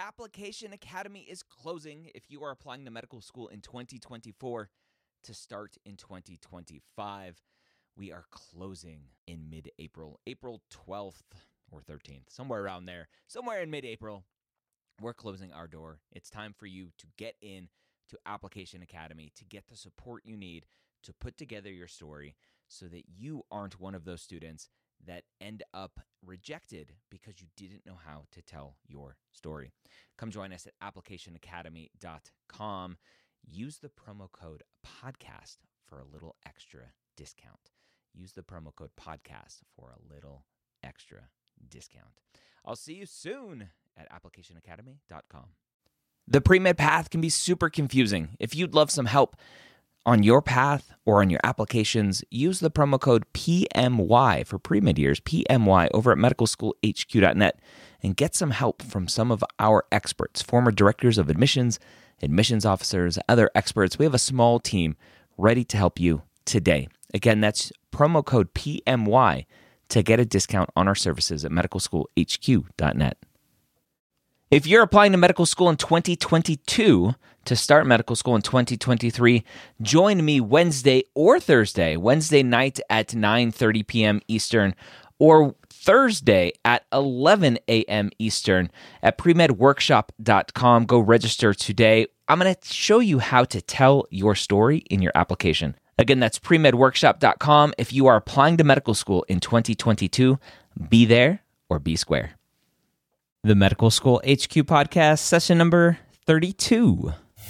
Application Academy is closing if you are applying to medical school in 2024 to start in 2025. We are closing in mid-April, April 12th or 13th, somewhere around there, somewhere in mid-April. We're closing our door. It's time for you to get in to Application Academy to get the support you need to put together your story so that you aren't one of those students that end up rejected because you didn't know how to tell your story. Come join us at applicationacademy.com. Use the promo code podcast for a little extra discount. Use the promo code podcast for a little extra discount. I'll see you soon at applicationacademy.com. The pre-med path can be super confusing. If you'd love some help on your path or on your applications, use the promo code PMY for pre-med years, PMY, over at medicalschoolhq.net and get some help from some of our experts, former directors of admissions, admissions officers, other experts. We have a small team ready to help you today. Again, that's promo code PMY to get a discount on our services at medicalschoolhq.net. If you're applying to medical school in 2022 to start medical school in 2023, join me Wednesday or Thursday, Wednesday night at 9:30 p.m. Eastern, or Thursday at 11 a.m. Eastern at premedworkshop.com. Go register today. I'm going to show you how to tell your story in your application. Again, that's premedworkshop.com. If you are applying to medical school in 2022, be there or be square. The Medical School HQ Podcast, session number 32.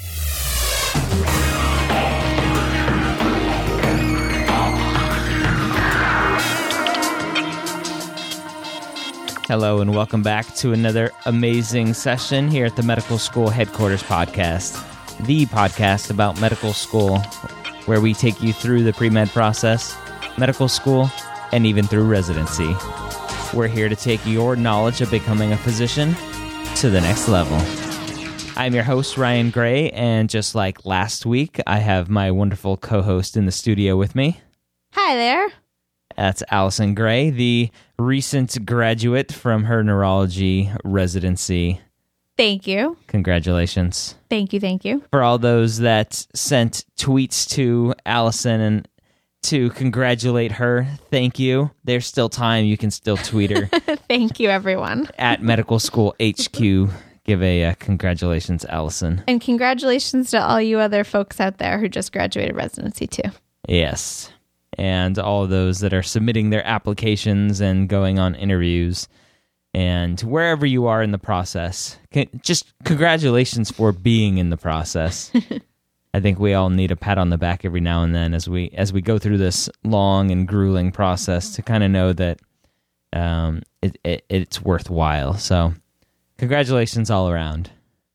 Hello and welcome back to another amazing session here at the Medical School Headquarters Podcast, the podcast about medical school, where we take you through the pre-med process, medical school, and even through residency. We're here to take your knowledge of becoming a physician to the next level. I'm your host, Ryan Gray, and just like last week, I have my wonderful co-host in the studio with me. Hi there. That's Allison Gray, the recent graduate from her neurology residency. Thank you. Congratulations. Thank you. For all those that sent tweets to Allison and to congratulate her, thank you. There's still time. You can still tweet her. Thank you, everyone. At Medical School HQ. Give a congratulations, Allison. And congratulations to all you other folks out there who just graduated residency, too. Yes. And all of those that are submitting their applications and going on interviews. And wherever you are in the process, just congratulations for being in the process. I think we all need a pat on the back every now and then as we go through this long and grueling process to kind of know that it's worthwhile. So congratulations all around.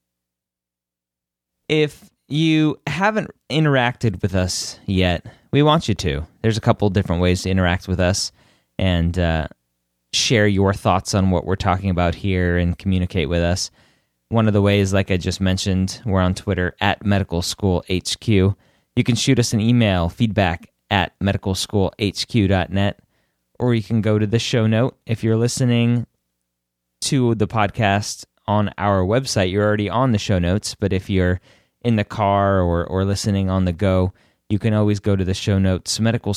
If you haven't interacted with us yet, we want you to. There's a couple different ways to interact with us and share your thoughts on what we're talking about here and communicate with us. One of the ways, like I just mentioned, we're on Twitter at Medical School HQ. You can shoot us an email, feedback at medicalschoolhq.net, or you can go to the show note. If you're listening to the podcast on our website, you're already on the show notes, but if you're in the car or listening on the go, you can always go to the show notes,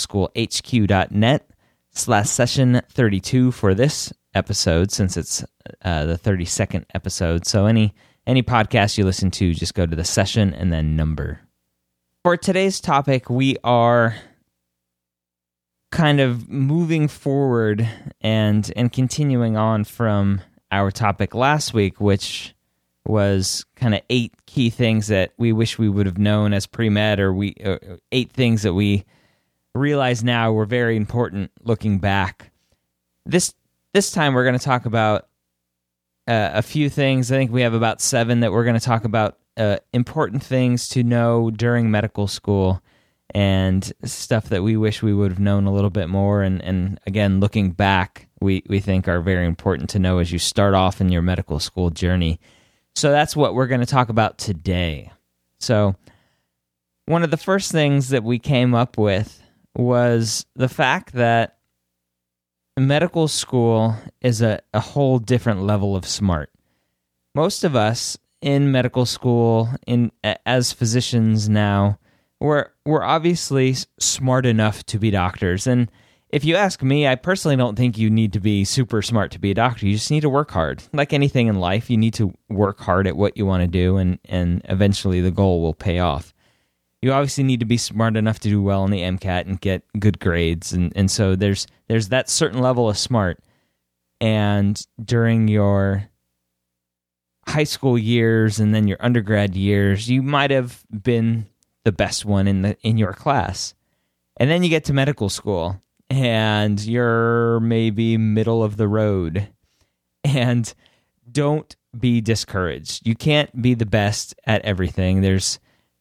medicalschoolhq.net/session 32 for this episode, since it's the 32nd episode. So any podcast you listen to, just go to the session and then number. For today's topic, we are kind of moving forward and continuing on from our topic last week, which was kind of 8 key things that we wish we would have known as pre-med, or 8 things that we realize now were very important looking back. This time we're going to talk about a few things. I think we have about 7 that we're going to talk about, important things to know during medical school and stuff that we wish we would have known a little bit more. And again, looking back, we think are very important to know as you start off in your medical school journey. So that's what we're going to talk about today. So one of the first things that we came up with was the fact that medical school is a whole different level of smart. most of us in medical school, as physicians now, we're obviously smart enough to be doctors. And if you ask me, I personally don't think you need to be super smart to be a doctor. You just need to work hard. Like anything in life, you need to work hard at what you want to do, and eventually the goal will pay off. You obviously need to be smart enough to do well on the MCAT and get good grades. And so there's that certain level of smart. And during your high school years and then your undergrad years, you might have been the best one in your class. And then you get to medical school and you're maybe middle of the road. And don't be discouraged. You can't be the best at everything. There's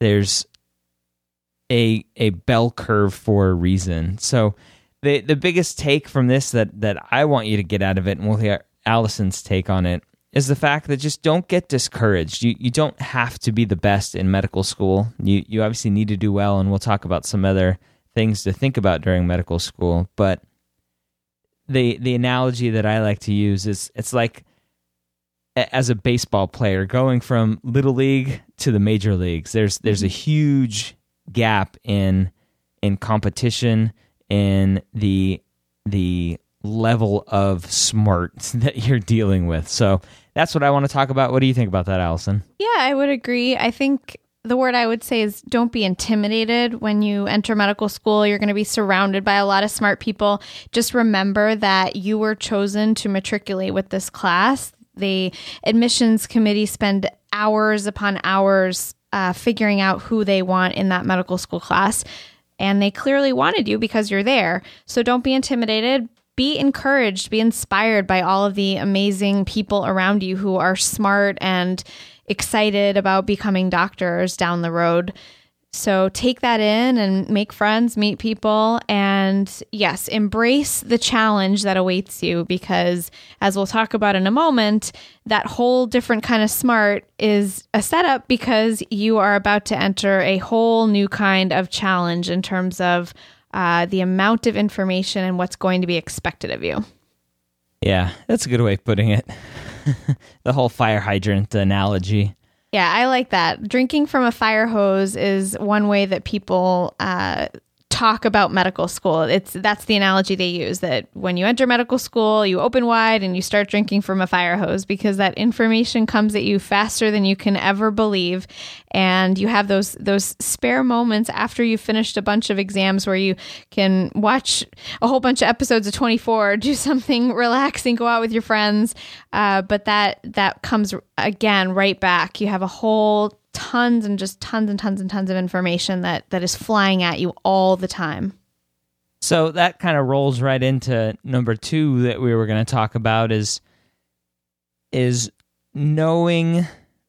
a bell curve for a reason. So the biggest take from this that I want you to get out of it, and we'll hear Allison's take on it, is the fact that just don't get discouraged. You don't have to be the best in medical school. You obviously need to do well, and we'll talk about some other things to think about during medical school. But the analogy that I like to use is it's like as a baseball player going from little league to the major leagues. There's a huge gap in competition, in the level of smart that you're dealing with. So that's what I want to talk about. What do you think about that, Allison? Yeah, I would agree. I think the word I would say is don't be intimidated when you enter medical school. You're going to be surrounded by a lot of smart people. Just remember that you were chosen to matriculate with this class. The admissions committee spend hours upon hours figuring out who they want in that medical school class. And they clearly wanted you because you're there. So don't be intimidated. Be encouraged, be inspired by all of the amazing people around you who are smart and excited about becoming doctors down the road. So take that in and make friends, meet people, and yes, embrace the challenge that awaits you, because as we'll talk about in a moment, that whole different kind of smart is a setup because you are about to enter a whole new kind of challenge in terms of the amount of information and what's going to be expected of you. Yeah, that's a good way of putting it. The whole fire hydrant analogy. Yeah, I like that. Drinking from a fire hose is one way that people talk about medical school. That's the analogy they use, that when you enter medical school, you open wide and you start drinking from a fire hose, because that information comes at you faster than you can ever believe. And you have those spare moments after you've finished a bunch of exams where you can watch a whole bunch of episodes of 24, do something relaxing, go out with your friends. But that comes again right back. You have a whole tons and tons of information that is flying at you all the time. So that kind of rolls right into number 2 that we were going to talk about is knowing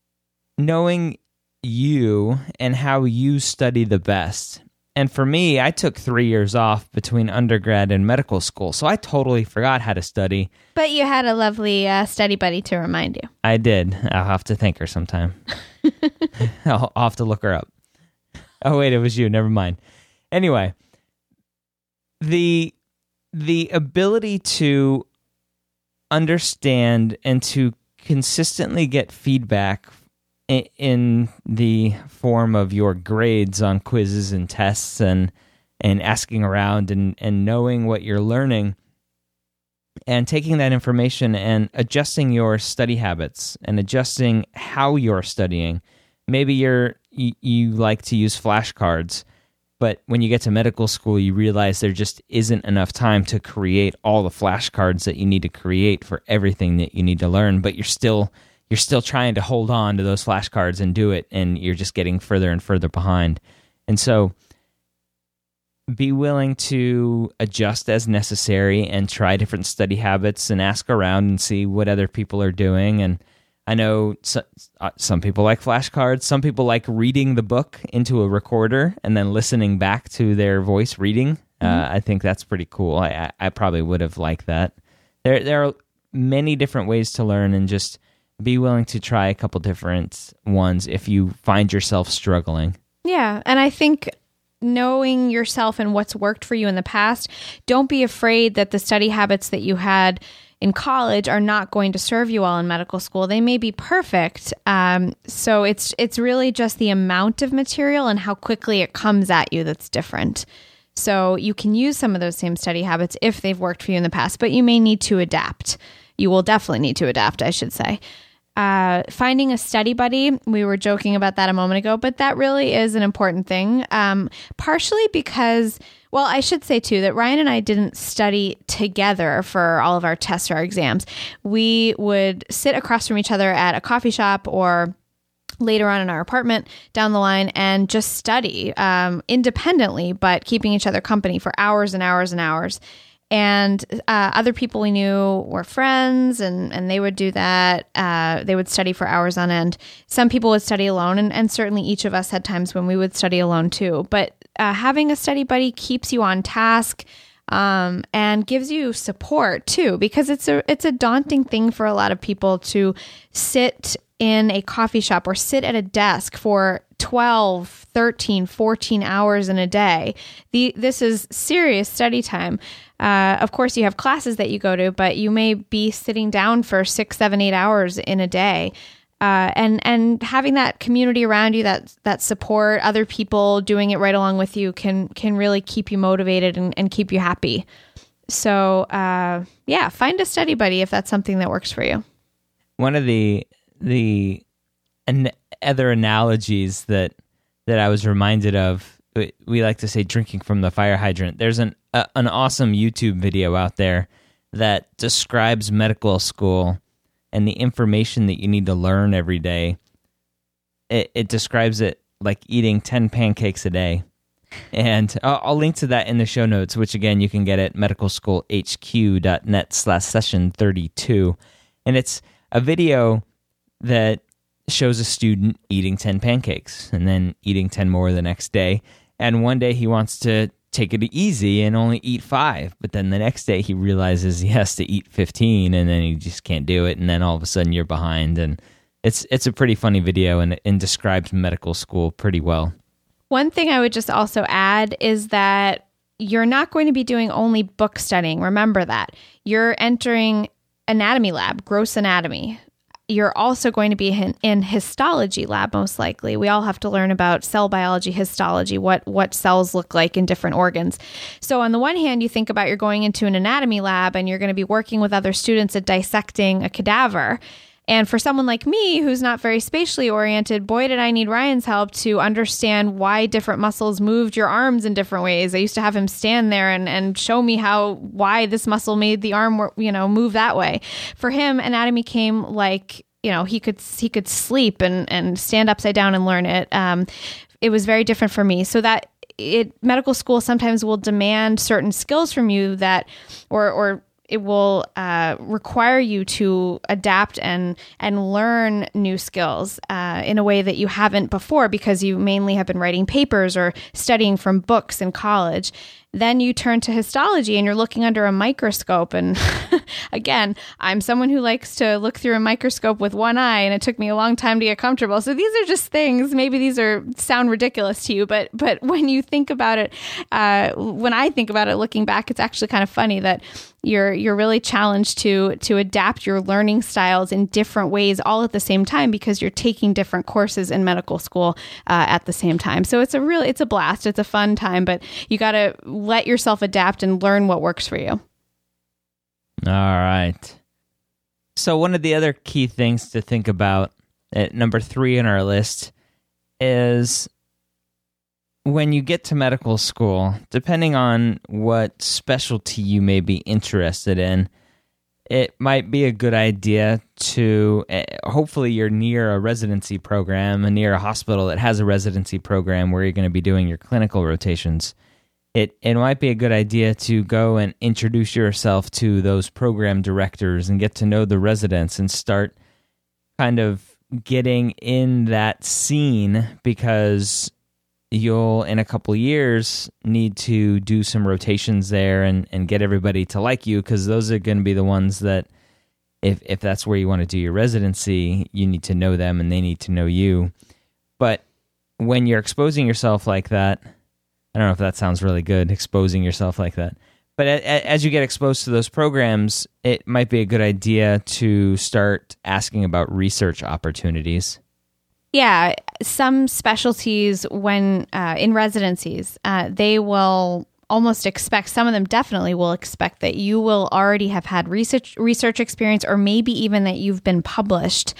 you and how you study the best. And for me, I took 3 years off between undergrad and medical school, so I totally forgot how to study. But you had a lovely study buddy to remind you. I did. I'll have to thank her sometime. I'll have to look her up. Oh, wait, it was you. Never mind. Anyway, the ability to understand and to consistently get feedback in the form of your grades on quizzes and tests and asking around and knowing what you're learning and taking that information and adjusting your study habits and adjusting how you're studying. Maybe you like to use flashcards, but when you get to medical school, you realize there just isn't enough time to create all the flashcards that you need to create for everything that you need to learn, but you're still trying to hold on to those flashcards and do it, and you're just getting further and further behind. And so be willing to adjust as necessary and try different study habits and ask around and see what other people are doing. And I know some people like flashcards. Some people like reading the book into a recorder and then listening back to their voice reading. I think that's pretty cool. I probably would have liked that. There are many different ways to learn, and just be willing to try a couple different ones if you find yourself struggling. Yeah, and I think knowing yourself and what's worked for you in the past, don't be afraid that the study habits that you had in college are not going to serve you well in medical school. They may be perfect. So it's really just the amount of material and how quickly it comes at you that's different. So you can use some of those same study habits if they've worked for you in the past, but you may need to adapt. You will definitely need to adapt, I should say. Finding a study buddy, we were joking about that a moment ago, but that really is an important thing. Partially because, well, I should say too that Ryan and I didn't study together for all of our tests or our exams. We would sit across from each other at a coffee shop or later on in our apartment down the line and just study independently, but keeping each other company for hours and hours and hours. And other people we knew were friends, and they would do that. They would study for hours on end. Some people would study alone, and certainly each of us had times when we would study alone too. But having a study buddy keeps you on task and gives you support too, because it's a daunting thing for a lot of people to sit in a coffee shop or sit at a desk for 12, 13, 14 hours in a day. This is serious study time. Of course, you have classes that you go to, but you may be sitting down for 6, 7, 8 hours in a day. And having that community around you, that support, other people doing it right along with you can really keep you motivated and keep you happy. So, find a study buddy if that's something that works for you. One of the other analogies that I was reminded of, we like to say drinking from the fire hydrant. There's an awesome YouTube video out there that describes medical school and the information that you need to learn every day. It describes it like eating 10 pancakes a day. And I'll link to that in the show notes, which again, you can get at medicalschoolhq.net/session32. And it's a video that shows a student eating 10 pancakes and then eating 10 more the next day. And one day he wants to take it easy and only eat 5. But then the next day he realizes he has to eat 15 and then he just can't do it. And then all of a sudden you're behind. And it's a pretty funny video and describes medical school pretty well. One thing I would just also add is that you're not going to be doing only book studying. Remember that. You're entering anatomy lab, gross anatomy. You're also going to be in histology lab, most likely. We all have to learn about cell biology, histology, what cells look like in different organs. So on the one hand, you think about you're going into an anatomy lab and you're going to be working with other students at dissecting a cadaver. And for someone like me, who's not very spatially oriented, boy, did I need Ryan's help to understand why different muscles moved your arms in different ways. I used to have him stand there and show me why this muscle made the arm, move that way. For him, anatomy came like, he could sleep and stand upside down and learn it. It was very different for me. So that medical school sometimes will demand certain skills from you that, or it will require you to adapt and learn new skills in a way that you haven't before because you mainly have been writing papers or studying from books in college. Then you turn to histology and you're looking under a microscope. And again, I'm someone who likes to look through a microscope with one eye, and it took me a long time to get comfortable. So these are just things, maybe these sound ridiculous to you, but when you think about it, when I think about it looking back, it's actually kind of funny that you're really challenged to adapt your learning styles in different ways all at the same time because you're taking different courses in medical school at the same time. So it's a blast. It's a fun time, but you got to let yourself adapt and learn what works for you. All right. So one of the other key things to think about at number 3 on our list is when you get to medical school, depending on what specialty you may be interested in, it might be a good idea to, hopefully you're near a residency program, near a hospital that has a residency program where you're going to be doing your clinical rotations. It might be a good idea to go and introduce yourself to those program directors and get to know the residents and start kind of getting in that scene, because you'll, in a couple years, need to do some rotations there and get everybody to like you, because those are going to be the ones that, if that's where you want to do your residency, you need to know them and they need to know you. But when you're exposing yourself like that, I don't know if that sounds really good, exposing yourself like that, But as you get exposed to those programs, it might be a good idea to start asking about research opportunities. Yeah, some specialties when in residencies, they will almost expect, some of them definitely will expect that you will already have had research experience, or maybe even that you've been published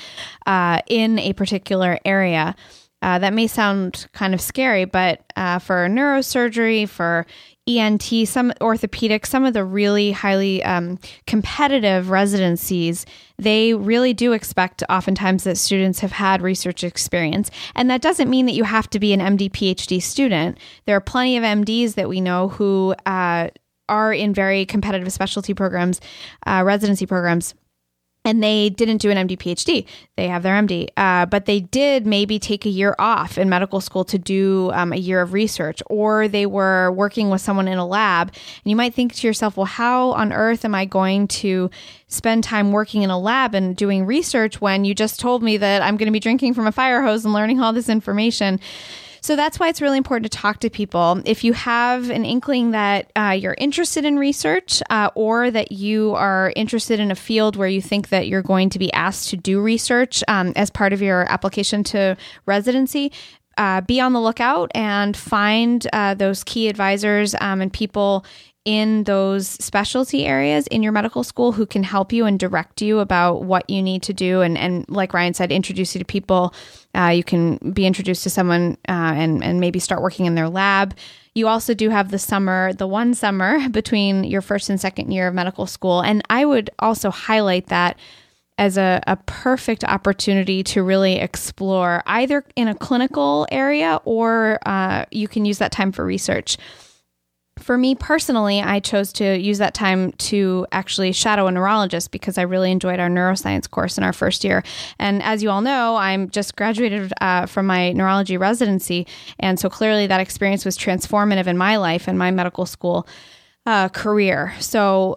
in a particular area. That may sound kind of scary, but for neurosurgery, for ENT, some orthopedics, some of the really highly competitive residencies, they really do expect oftentimes that students have had research experience. And that doesn't mean that you have to be an MD, PhD student. There are plenty of MDs that we know who are in very competitive specialty programs, residency programs, and they didn't do an MD, PhD. They have their MD, but they did maybe take a year off in medical school to do a year of research, or they were working with someone in a lab. And you might think to yourself, well, how on earth am I going to spend time working in a lab and doing research when you just told me that I'm going to be drinking from a fire hose and learning all this information? So that's why it's really important to talk to people. If you have an inkling that you're interested in research or that you are interested in a field where you think that you're going to be asked to do research as part of your application to residency, be on the lookout and find those key advisors and people in those specialty areas in your medical school who can help you and direct you about what you need to do. And like Ryan said, introduce you to people. You can be introduced to someone and maybe start working in their lab. You also do have the one summer between your first and second year of medical school. And I would also highlight that as a perfect opportunity to really explore either in a clinical area or you can use that time for research. For me personally, I chose to use that time to actually shadow a neurologist because I really enjoyed our neuroscience course in our first year. And as you all know, I'm just graduated from my neurology residency. And so clearly that experience was transformative in my life and my medical school career. So,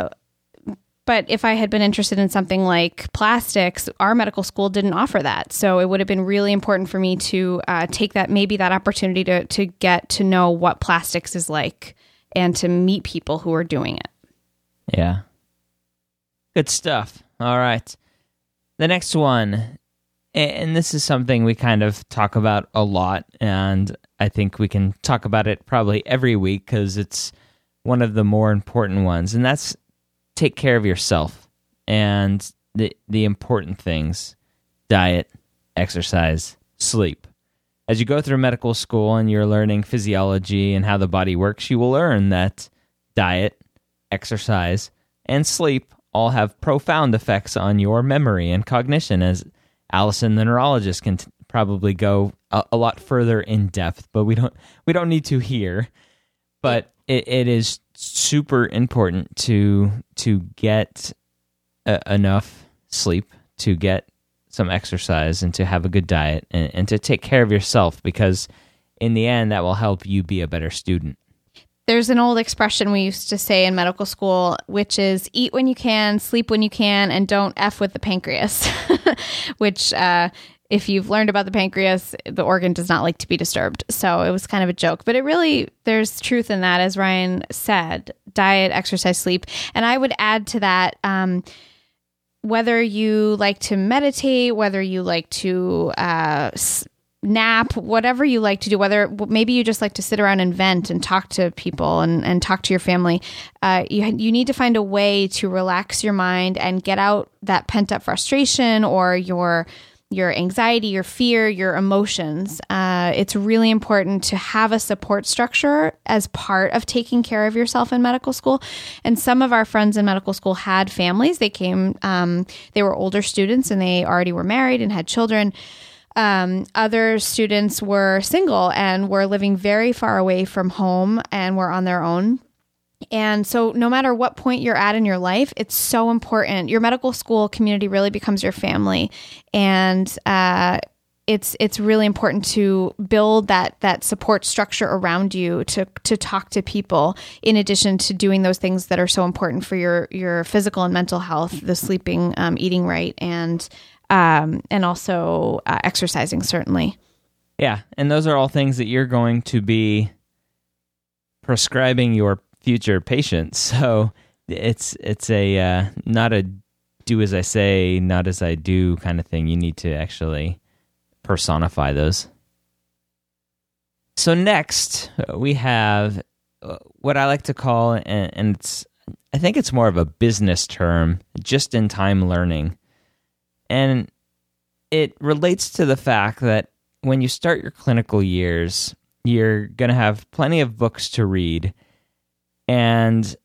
but if I had been interested in something like plastics, our medical school didn't offer that. So it would have been really important for me to take that opportunity to get to know what plastics is like and to meet people who are doing it. Yeah. Good stuff. All right. The next one, and this is something we kind of talk about a lot, and I think we can talk about it probably every week because it's one of the more important ones, and that's take care of yourself and the important things: diet, exercise, sleep. As you go through medical school and you're learning physiology and how the body works, you will learn that diet, exercise, and sleep all have profound effects on your memory and cognition, as Allison, the neurologist, can probably go a lot further in depth, but we don't need to here. But it is super important to get enough sleep, to get some exercise, and to have a good diet, and to take care of yourself, because in the end, that will help you be a better student. There's an old expression we used to say in medical school, which is eat when you can, sleep when you can, and don't F with the pancreas, which if you've learned about the pancreas, the organ does not like to be disturbed. So it was kind of a joke, but there's truth in that, as Ryan said: diet, exercise, sleep. And I would add to that, whether you like to meditate, whether you like to nap, whatever you like to do, whether maybe you just like to sit around and vent and talk to people and talk to your family, you need to find a way to relax your mind and get out that pent-up frustration or your anxiety, your fear, your emotions. It's really important to have a support structure as part of taking care of yourself in medical school. And some of our friends in medical school had families. They came, they were older students and they already were married and had children. Other students were single and were living very far away from home and were on their own. And so no matter what point you're at in your life, it's so important. Your medical school community really becomes your family. And it's really important to build that support structure around you to talk to people, in addition to doing those things that are so important for your physical and mental health, the sleeping, eating right, and also exercising, certainly. Yeah, and those are all things that you're going to be prescribing your future patients. So it's a not a do as I say, not as I do kind of thing. You need to actually personify those. So next, we have what I like to call, and I think it's more of a business term, just-in-time learning. And it relates to the fact that when you start your clinical years, you're going to have plenty of books to read. And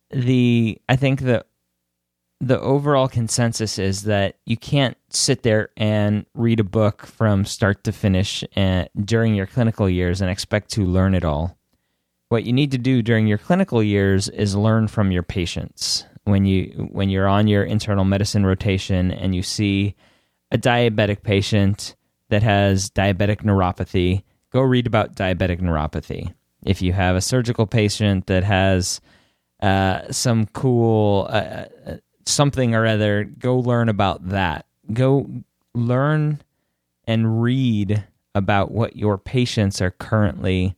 I think the overall consensus is that you can't sit there and read a book from start to finish during your clinical years and expect to learn it all. What you need to do during your clinical years is learn from your patients. When you're on your internal medicine rotation and you see a diabetic patient that has diabetic neuropathy, go read about diabetic neuropathy. If you have a surgical patient that has some cool something or other, go learn about that. Go learn and read about what your patients are currently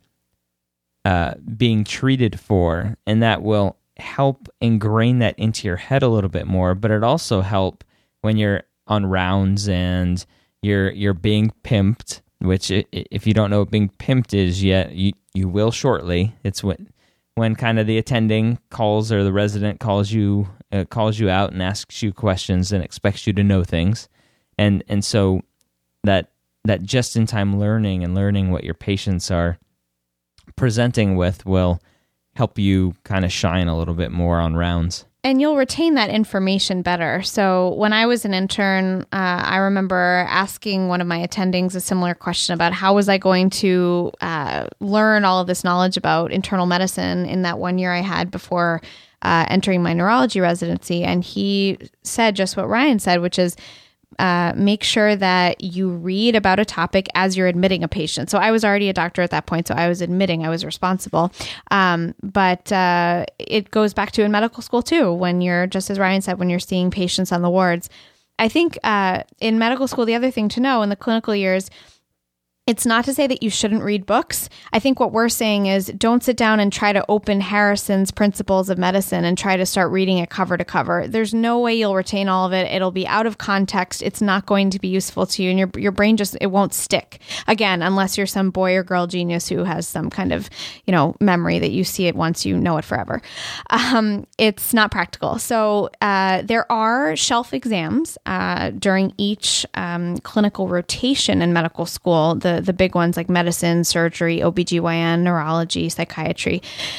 being treated for, and that will help ingrain that into your head a little bit more. But it also help when you're on rounds and you're being pimped, which if you don't know what being pimped is yet, you will shortly. It's when kind of the attending calls or the resident calls you out and asks you questions and expects you to know things, and so that just in time learning and learning what your patients are presenting with will help you kind of shine a little bit more on rounds. And you'll retain that information better. So when I was an intern, I remember asking one of my attendings a similar question about how was I going to learn all of this knowledge about internal medicine in that 1 year I had before entering my neurology residency. And he said just what Ryan said, which is make sure that you read about a topic as you're admitting a patient. So I was already a doctor at that point, so I was admitting, I was responsible. But it goes back to in medical school too, when you're, just as Ryan said, when you're seeing patients on the wards. I think in medical school, the other thing to know in the clinical years, it's not to say that you shouldn't read books. I think what we're saying is don't sit down and try to open Harrison's Principles of Medicine and try to start reading it cover to cover. There's no way you'll retain all of it. It'll be out of context. It's not going to be useful to you, and your brain it won't stick. Again, unless you're some boy or girl genius who has some kind of, memory that you see it once, you know it forever. It's not practical. So there are shelf exams during each clinical rotation in medical school. The big ones like medicine, surgery, OBGYN, neurology, psychiatry.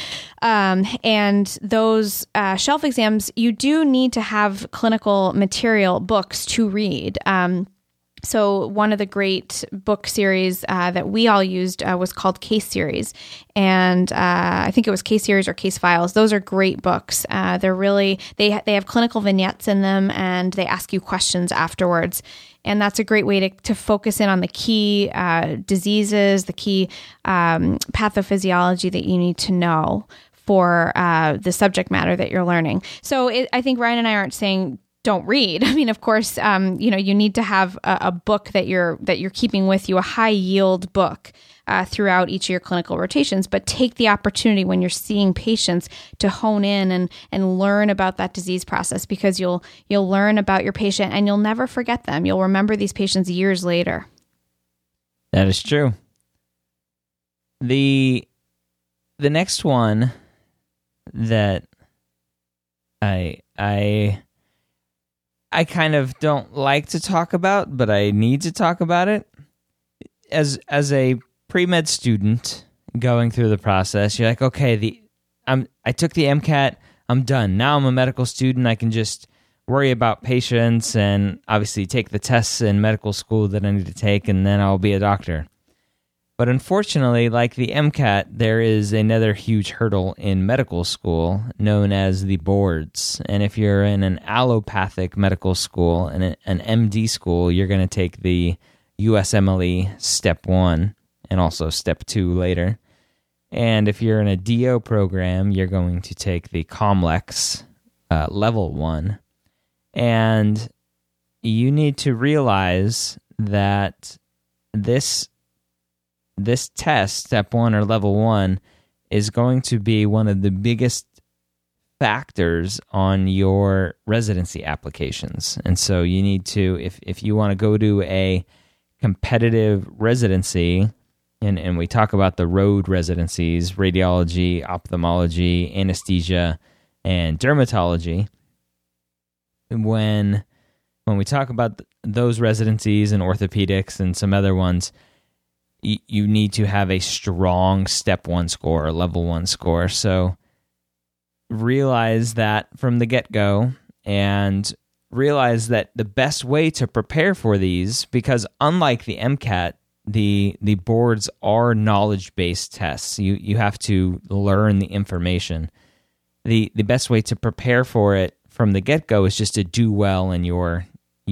And those shelf exams, you do need to have clinical material books to read. So one of the great book series that we all used was called Case Series. And I think it was Case Series or Case Files. Those are great books. They're really, they have clinical vignettes in them, and they ask you questions afterwards. And that's a great way to focus in on the key diseases, the key pathophysiology that you need to know for the subject matter that you're learning. So I think Ryan and I aren't saying don't read. I mean, of course, you need to have a book that you're keeping with you, a high yield book throughout each of your clinical rotations. But take the opportunity when you're seeing patients to hone in and learn about that disease process, because you'll learn about your patient and you'll never forget them. You'll remember these patients years later. That is true. The next one that I kind of don't like to talk about, but I need to talk about it. As a pre-med student going through the process, you're like, okay, I took the MCAT, I'm done. Now I'm a medical student. I can just worry about patients and obviously take the tests in medical school that I need to take, and then I'll be a doctor. But unfortunately, like the MCAT, there is another huge hurdle in medical school known as the boards. And if you're in an allopathic medical school and an MD school, you're going to take the USMLE Step 1 and also Step 2 later. And if you're in a DO program, you're going to take the COMLEX Level 1. And you need to realize that this test, Step 1 or Level 1, is going to be one of the biggest factors on your residency applications. And so you need to, if you want to go to a competitive residency, and we talk about the road residencies, radiology, ophthalmology, anesthesia, and dermatology, when we talk about those residencies and orthopedics and some other ones, you need to have a strong step 1 score or level 1 score. So realize that from the get-go, and realize that the best way to prepare for these, because unlike the MCAT, the boards are knowledge-based tests. You have to learn the information. The best way to prepare for it from the get-go is just to do well in your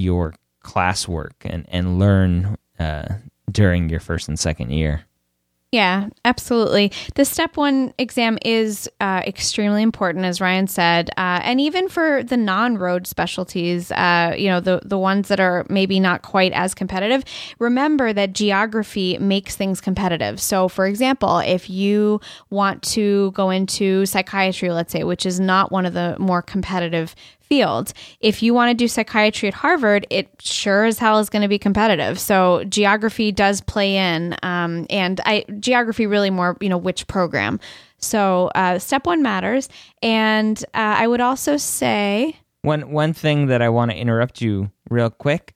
classwork and learn during your first and second year. Yeah, absolutely. The step 1 exam is extremely important, as Ryan said, and even for the non-road specialties, the ones that are maybe not quite as competitive. Remember that geography makes things competitive. So, for example, if you want to go into psychiatry, let's say, which is not one of the more competitive fields, if you want to do psychiatry at Harvard, it sure as hell is going to be competitive. So geography does play in, and geography really more, which program. So step 1 matters. And I would also say one thing that I want to interrupt you real quick.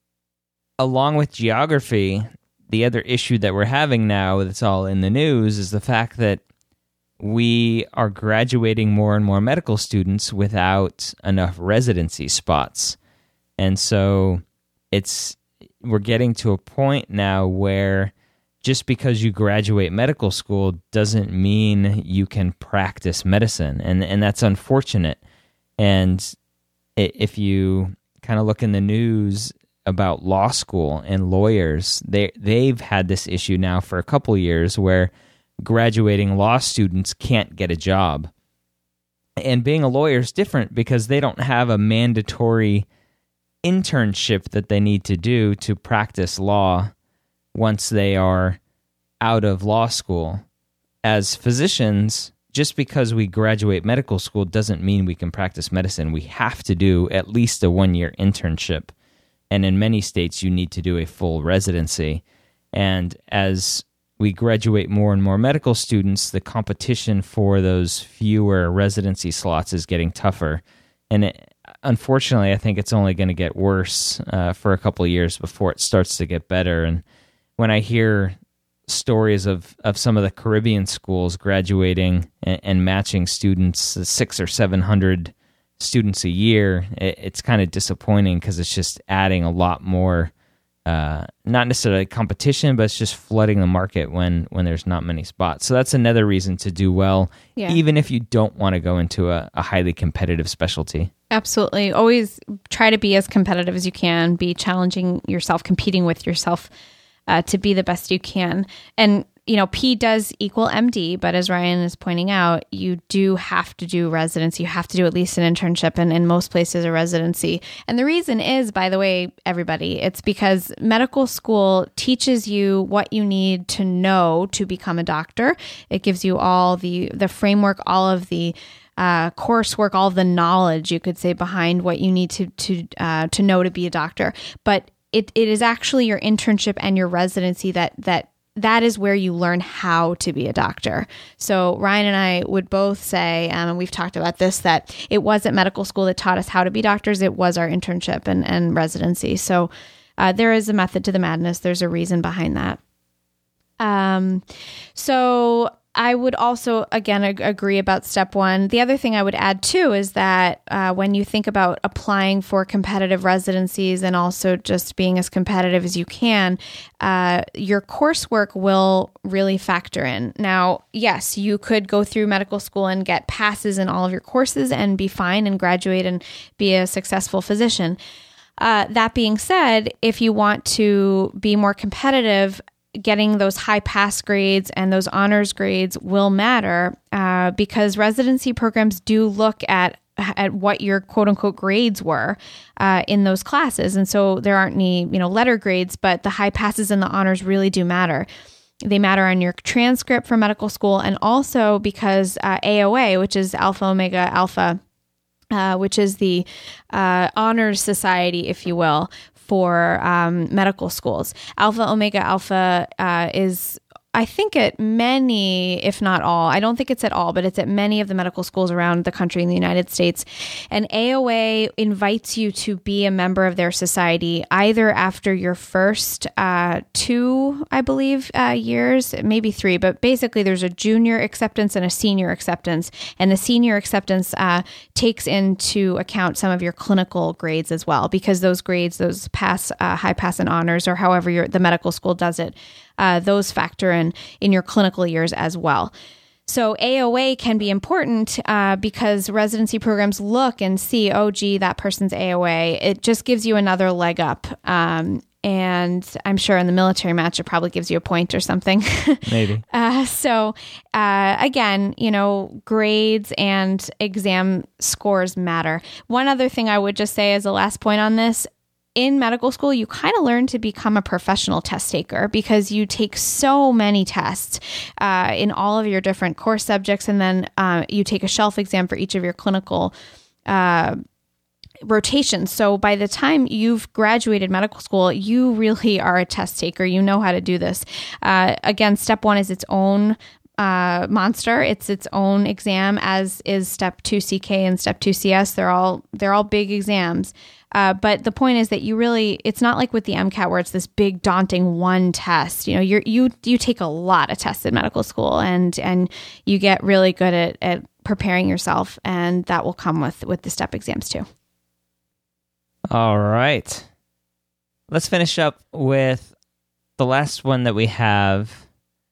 Along with geography, the other issue that we're having now that's all in the news is the fact that we are graduating more and more medical students without enough residency spots. And so we're getting to a point now where just because you graduate medical school doesn't mean you can practice medicine. And that's unfortunate. And if you kind of look in the news about law school and lawyers, they've had this issue now for a couple years where graduating law students can't get a job. And being a lawyer is different because they don't have a mandatory internship that they need to do to practice law once they are out of law school. As physicians, just because we graduate medical school doesn't mean we can practice medicine. We have to do at least a 1-year internship. And in many states, you need to do a full residency. And as we graduate more and more medical students, the competition for those fewer residency slots is getting tougher. And unfortunately, I think it's only going to get worse for a couple of years before it starts to get better. And when I hear stories of some of the Caribbean schools graduating and matching students, 600 or 700 students a year, it's kind of disappointing because it's just adding a lot more, not necessarily competition, but it's just flooding the market when there's not many spots. So that's another reason to do well, even if you don't want to go into a highly competitive specialty. Absolutely. Always try to be as competitive as you can, be challenging yourself, competing with yourself to be the best you can. And, P does equal MD, but as Ryan is pointing out, you do have to do residency. You have to do at least an internship, and in most places a residency. And the reason is, by the way, everybody, it's because medical school teaches you what you need to know to become a doctor. It gives you all the framework, all of the coursework, all of the knowledge, you could say, behind what you need to know to be a doctor. But it is actually your internship and your residency that is where you learn how to be a doctor. So Ryan and I would both say, and we've talked about this, that it wasn't medical school that taught us how to be doctors. It was our internship and residency. So there is a method to the madness. There's a reason behind that. So I would also, again, agree about step 1. The other thing I would add too is that when you think about applying for competitive residencies and also just being as competitive as you can, your coursework will really factor in. Now, yes, you could go through medical school and get passes in all of your courses and be fine and graduate and be a successful physician. That being said, if you want to be more competitive, getting those high pass grades and those honors grades will matter because residency programs do look at what your quote unquote grades were in those classes. And so there aren't any, letter grades, but the high passes and the honors really do matter. They matter on your transcript for medical school, and also because AOA, which is Alpha Omega Alpha, which is the honors society, if you will, for medical schools. Alpha Omega Alpha is, I think, at many, if not all, I don't think it's at all, but it's at many of the medical schools around the country in the United States. And AOA invites you to be a member of their society either after your first 2, I believe, years, maybe 3, but basically there's a junior acceptance and a senior acceptance. And the senior acceptance takes into account some of your clinical grades as well, because those grades, those pass, high pass and honors, or however the medical school does it, those factor in your clinical years as well. So AOA can be important because residency programs look and see, oh, gee, that person's AOA. It just gives you another leg up. And I'm sure in the military match, it probably gives you a point or something. Maybe. So again, grades and exam scores matter. One other thing I would just say as a last point on this, in medical school, you kind of learn to become a professional test taker because you take so many tests in all of your different course subjects, and then you take a shelf exam for each of your clinical rotations. So by the time you've graduated medical school, you really are a test taker. You know how to do this. Again, step 1 is its own monster. It's its own exam, as is step 2 CK and step 2 CS. They're all big exams. But the point is that it's not like with the MCAT where it's this big daunting one test. You take a lot of tests in medical school, and you get really good at preparing yourself, and that will come with the step exams too. All right. Let's finish up with the last one that we have,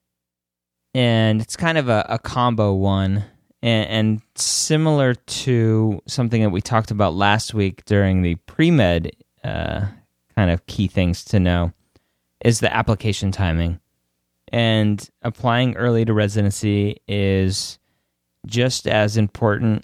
and it's kind of a combo one. And similar to something that we talked about last week during the pre-med kind of key things to know, is the application timing. And applying early to residency is just as important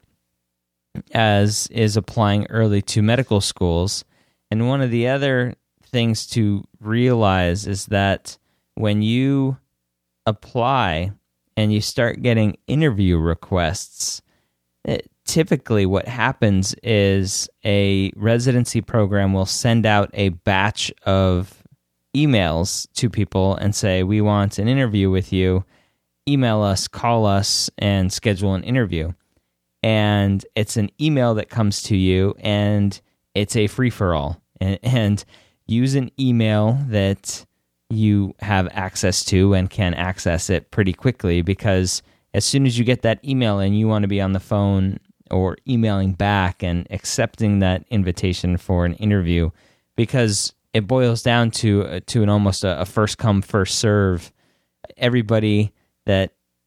as is applying early to medical schools. And one of the other things to realize is that when you apply and you start getting interview requests, typically what happens is a residency program will send out a batch of emails to people and say, we want an interview with you. Email us, call us, and schedule an interview. And it's an email that comes to you, and it's a free-for-all. And use an email that you have access to and can access it pretty quickly, because as soon as you get that email and you want to be on the phone or emailing back and accepting that invitation for an interview, because it boils down to an almost a first come first serve. Everybody that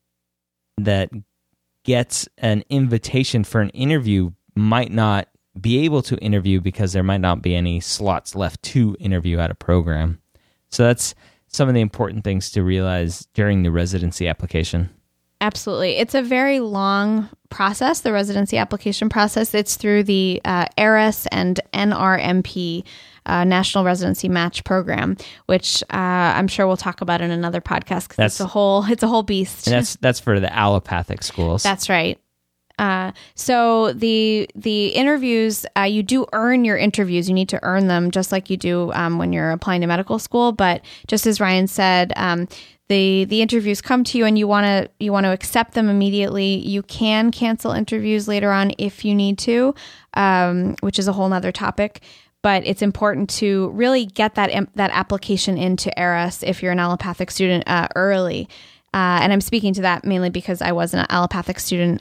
gets an invitation for an interview might not be able to interview because there might not be any slots left to interview at a program. So that's some of the important things to realize during the residency application. Absolutely. It's a very long process, the residency application process. It's through the ARAS and NRMP, National Residency Match Program, which I'm sure we'll talk about in another podcast because it's a whole beast. And that's for the allopathic schools. That's right. So the interviews, you do earn your interviews. You need to earn them just like you do when you're applying to medical school. But just as Ryan said, the interviews come to you and you want to accept them immediately. You can cancel interviews later on if you need to, which is a whole nother topic. But it's important to really get that application into ARAS if you're an allopathic student early. And I'm speaking to that mainly because I was an allopathic student.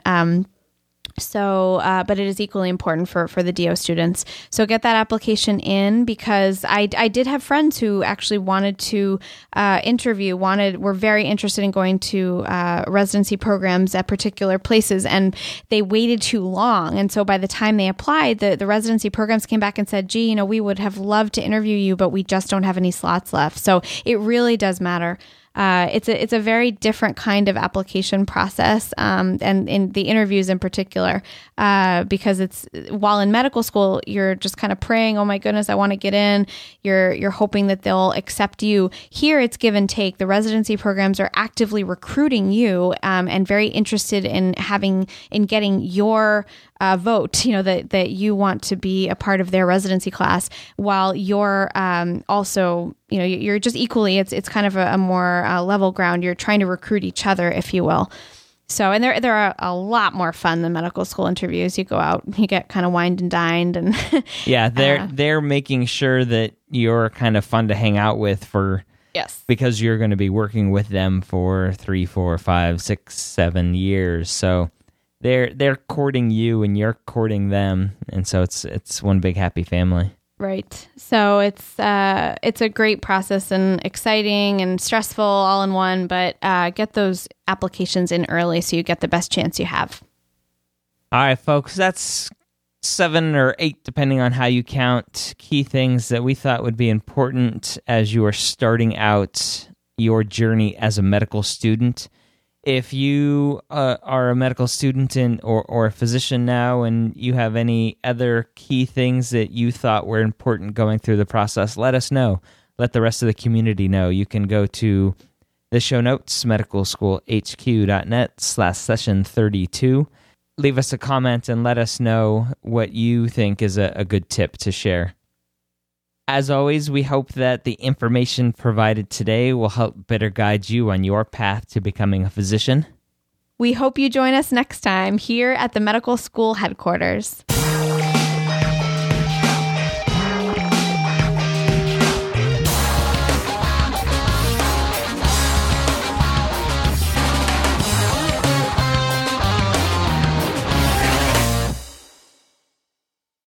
But it is equally important for the DO students. So get that application in, because I did have friends who actually wanted to were very interested in going to residency programs at particular places, and they waited too long. And so by the time they applied, the residency programs came back and said, gee, we would have loved to interview you, but we just don't have any slots left. So it really does matter. It's a very different kind of application process, and in the interviews in particular, because it's while in medical school you're just kind of praying, oh my goodness, I want to get in. You're hoping that they'll accept you. Here it's give and take. The residency programs are actively recruiting you, and very interested in getting your vote, that you want to be a part of their residency class, while you're also, you're just equally, it's kind of a more level ground. You're trying to recruit each other, if you will. So, and they're a lot more fun than medical school interviews. You go out, you get kind of wined and dined, and yeah, they're making sure that you're kind of fun to hang out with yes, because you're going to be working with them for 3, 4, 5, 6, 7 years. So they're courting you and you're courting them, and so it's one big happy family. Right. So it's a great process and exciting and stressful all in one, but get those applications in early so you get the best chance you have. All right, folks, that's 7 or 8, depending on how you count, key things that we thought would be important as you are starting out your journey as a medical student. If you are a medical student or a physician now and you have any other key things that you thought were important going through the process, let us know. Let the rest of the community know. You can go to the show notes, medicalschoolhq.net/session32. Leave us a comment and let us know what you think is a good tip to share. As always, we hope that the information provided today will help better guide you on your path to becoming a physician. We hope you join us next time here at the medical school headquarters.